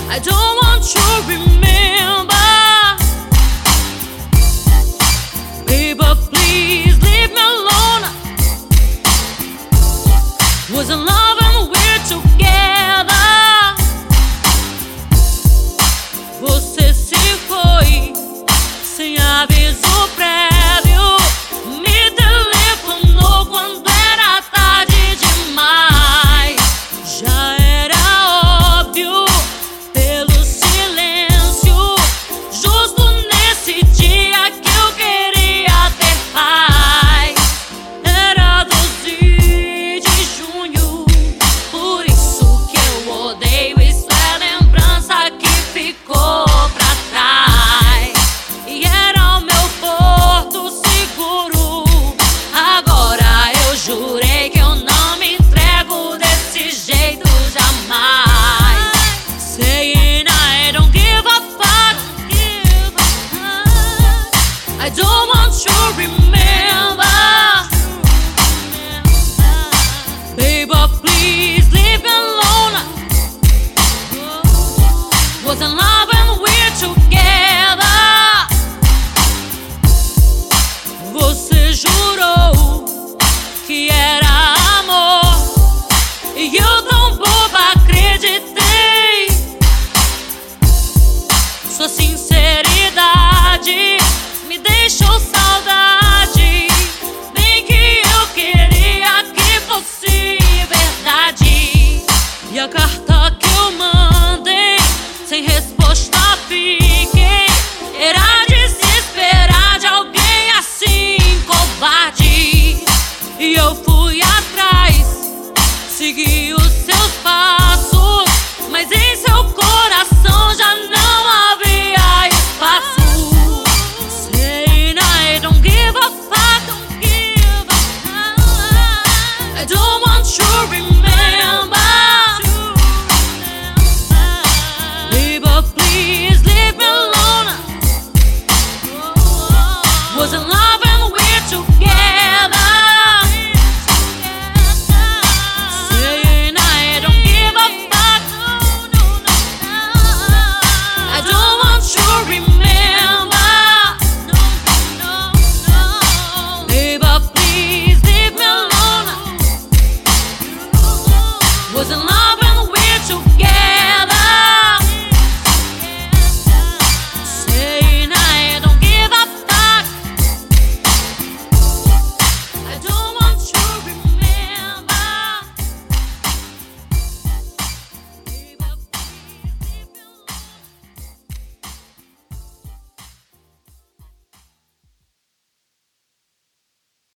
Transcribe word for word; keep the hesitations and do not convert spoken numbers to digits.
I don't want you to remember. Baby, please leave me alone. Was in love and we're together. Você se foi sem aviso prévio. Me telefonou quando era tarde demais. Já era óbvio pelo silêncio. Justo nesse dia que eu queria ter paz. Era doze de junho, por isso que eu odeio. Isso é lembrança que ficou pra trás. E era o meu porto seguro. Agora eu jurei que eu não me entrego desse jeito jamais. Saying I don't give a fuck. I don't want you to remember. Baby, please leave me alone. Was in love and we're together. Você jurou que era amor e eu tão boba acreditei. Sua sinceridade me deixou saudade. Bem que eu queria que fosse verdade. E a carta que eu mandei sem resposta fiquei. Era de se esperar de alguém assim covarde. E eu fui atrás, segui os seus passos, mas em seu